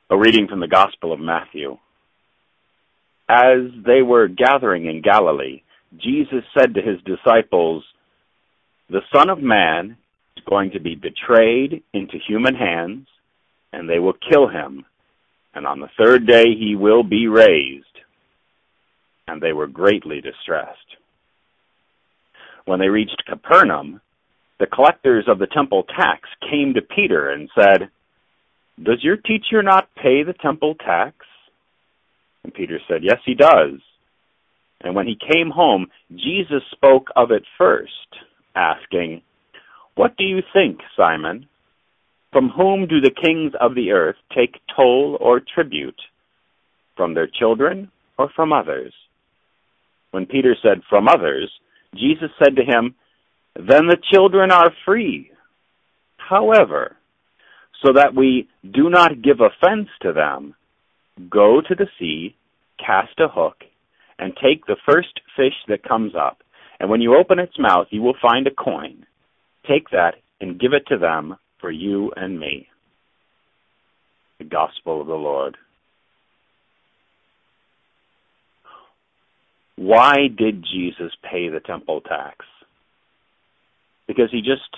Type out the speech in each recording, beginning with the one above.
A reading from the Gospel of Matthew. As they were gathering in Galilee, Jesus said to his disciples, "The Son of Man is going to be betrayed into human hands, and they will kill him, and on the third day he will be raised." And they were greatly distressed. When they reached Capernaum, the collectors of the temple tax came to Peter and said, "Does your teacher not pay the temple tax?" And Peter said, "Yes, he does." And when he came home, Jesus spoke of it first, asking, "What do you think, Simon? From whom do the kings of the earth take toll or tribute? From their children or from others?" When Peter said, "From others," Jesus said to him, "Then the children are free. However, so that we do not give offense to them, go to the sea, cast a hook, and take the first fish that comes up. And when you open its mouth, you will find a coin. Take that and give it to them for you and me." The Gospel of the Lord. Why did Jesus pay the temple tax? Because he just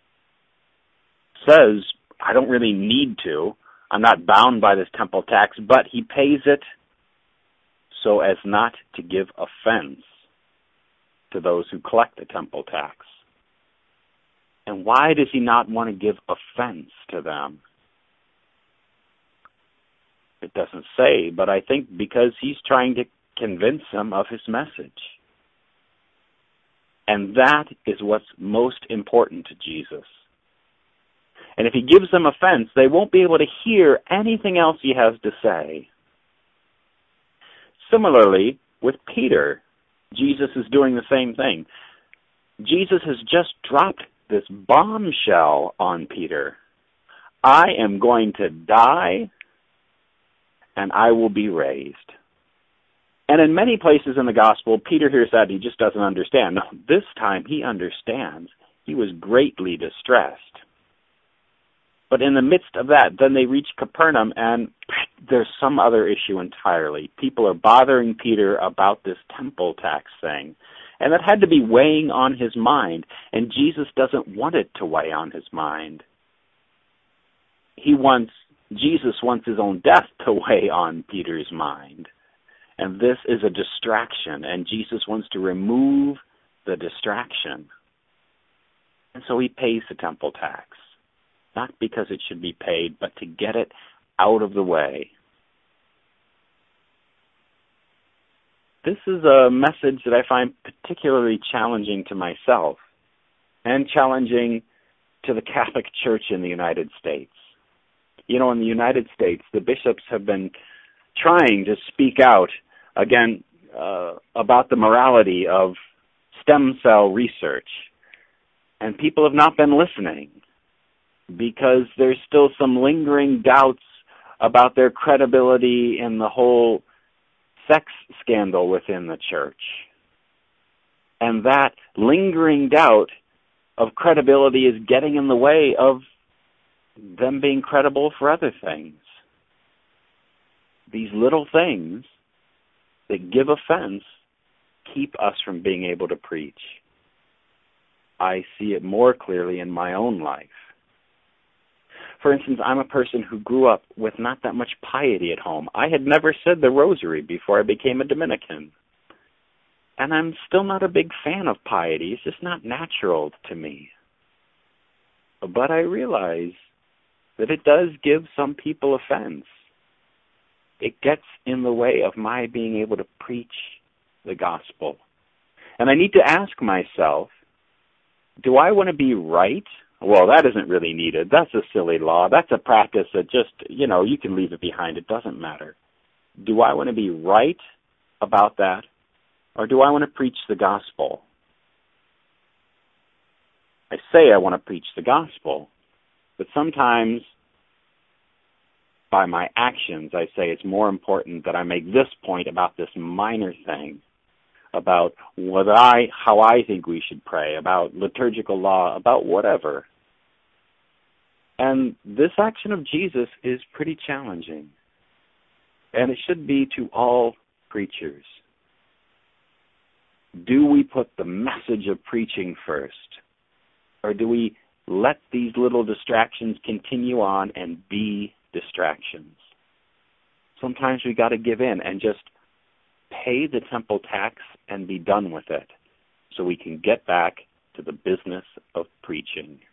says, I don't really need to. I'm not bound by this temple tax, but he pays it so as not to give offense to those who collect the temple tax. And why does he not want to give offense to them? It doesn't say, but I think because he's trying to convince them of his message. And that is what's most important to Jesus. And if he gives them offense, they won't be able to hear anything else he has to say. Similarly, with Peter, Jesus is doing the same thing. Jesus has just dropped this bombshell on Peter. I am going to die, and I will be raised. And in many places in the gospel, Peter hears that, he just doesn't understand. No, this time he understands. He was greatly distressed. But in the midst of that, then they reach Capernaum, and there's some other issue entirely. People are bothering Peter about this temple tax thing. And that had to be weighing on his mind, and Jesus doesn't want it to weigh on his mind. Jesus wants his own death to weigh on Peter's mind. And this is a distraction, and Jesus wants to remove the distraction. And so he pays the temple tax. Not because it should be paid, but to get it out of the way. This is a message that I find particularly challenging to myself and challenging to the Catholic Church in the United States. You know, in the United States, the bishops have been trying to speak out again about the morality of stem cell research, and people have not been listening because there's still some lingering doubts about their credibility in the whole sex scandal within the church. And that lingering doubt of credibility is getting in the way of them being credible for other things. These little things that give offense keep us from being able to preach. I see it more clearly in my own life. For instance, I'm a person who grew up with not that much piety at home. I had never said the rosary before I became a Dominican. And I'm still not a big fan of piety. It's just not natural to me. But I realize that it does give some people offense. It gets in the way of my being able to preach the gospel. And I need to ask myself, do I want to be right? Well, that isn't really needed. That's a silly law. That's a practice that just, you can leave it behind. It doesn't matter. Do I want to be right about that? Or do I want to preach the gospel? I say I want to preach the gospel, but sometimes by my actions, I say it's more important that I make this point about this minor thing, about how I think we should pray, about liturgical law, about whatever. And this action of Jesus is pretty challenging. And it should be to all preachers. Do we put the message of preaching first? Or do we let these little distractions continue on and be distractions? Sometimes we got to give in and just pay the temple tax and be done with it so we can get back to the business of preaching.